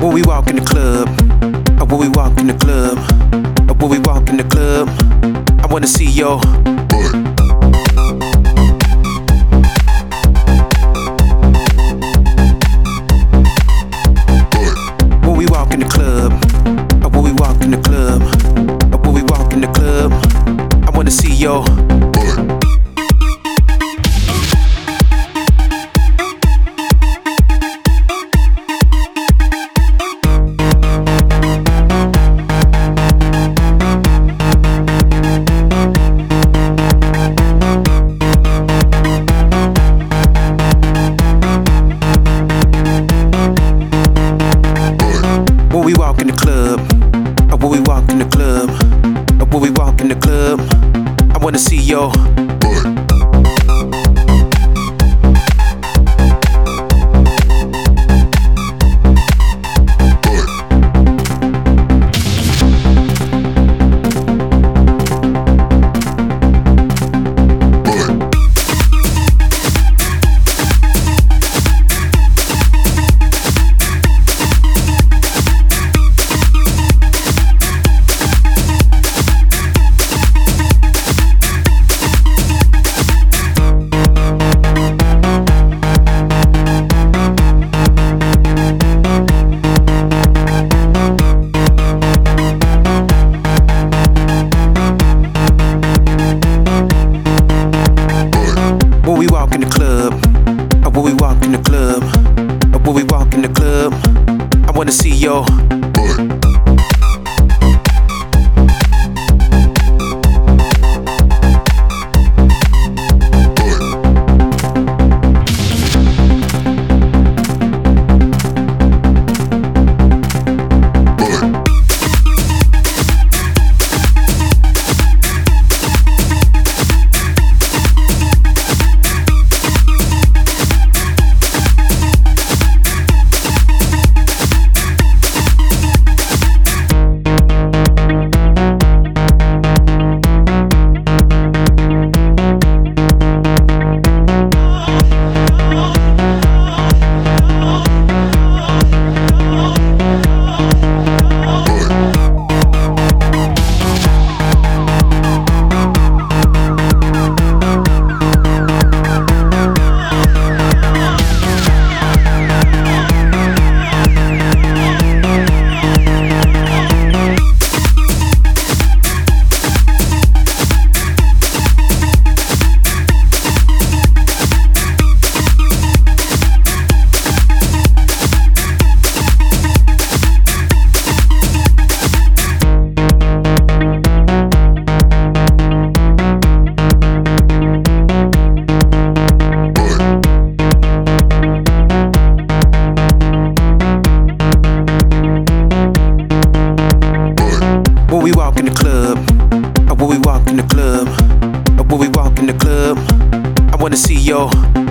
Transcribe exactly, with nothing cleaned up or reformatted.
When we walk in the club, or when we walk in the club, or when we walk in the club, I wanna see your butt. When we walk in the club, or when we walk in the club, or when we walk in the club, I wanna see your butt. When we walk in the club, or when we walk in the club, or when we walk in the club, I wanna see your butt. When we walk in the club, or when we walk in the club, or when we walk in the club, I wanna see your butt. When we walk in the club, or when we walk in the club, or when we walk in the club, I wanna see your